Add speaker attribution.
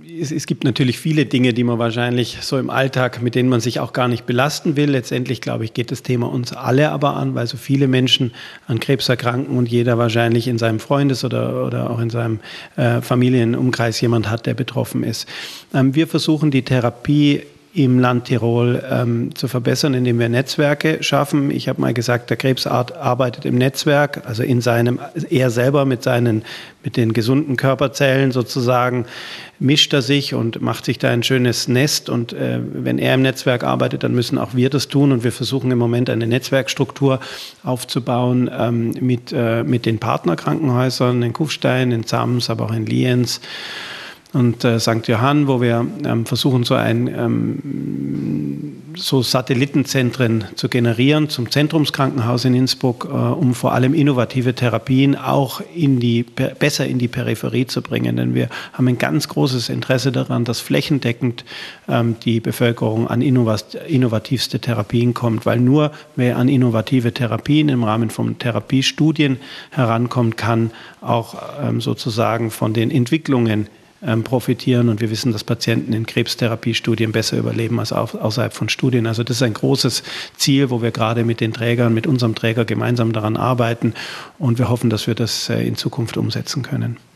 Speaker 1: es gibt natürlich viele Dinge, die man wahrscheinlich so im Alltag, mit denen man sich auch gar nicht belasten will. Letztendlich, glaube ich, geht das Thema uns alle aber an, weil so viele Menschen an Krebs erkranken und jeder wahrscheinlich in seinem Freundes- oder auch in seinem Familienumkreis jemand hat, der betroffen ist. Wir versuchen die Therapie im Land Tirol zu verbessern, indem wir Netzwerke schaffen. Ich habe mal gesagt, der Krebsarzt arbeitet im Netzwerk, also er selber mit den gesunden Körperzellen sozusagen, mischt er sich und macht sich da ein schönes Nest. Und wenn er im Netzwerk arbeitet, dann müssen auch wir das tun. Und wir versuchen im Moment eine Netzwerkstruktur aufzubauen mit den Partnerkrankenhäusern in Kufstein, in Zams, aber auch in Lienz und St. Johann, wo wir versuchen, so Satellitenzentren zu generieren zum Zentrumskrankenhaus in Innsbruck, um vor allem innovative Therapien auch besser in die Peripherie zu bringen. Denn wir haben ein ganz großes Interesse daran, dass flächendeckend die Bevölkerung an innovativste Therapien kommt, weil nur wer an innovative Therapien im Rahmen von Therapiestudien herankommt, kann auch sozusagen von den Entwicklungen profitieren. Und wir wissen, dass Patienten in Krebstherapiestudien besser überleben als außerhalb von Studien. Also das ist ein großes Ziel, wo wir gerade mit unserem Träger gemeinsam daran arbeiten. Und wir hoffen, dass wir das in Zukunft umsetzen können.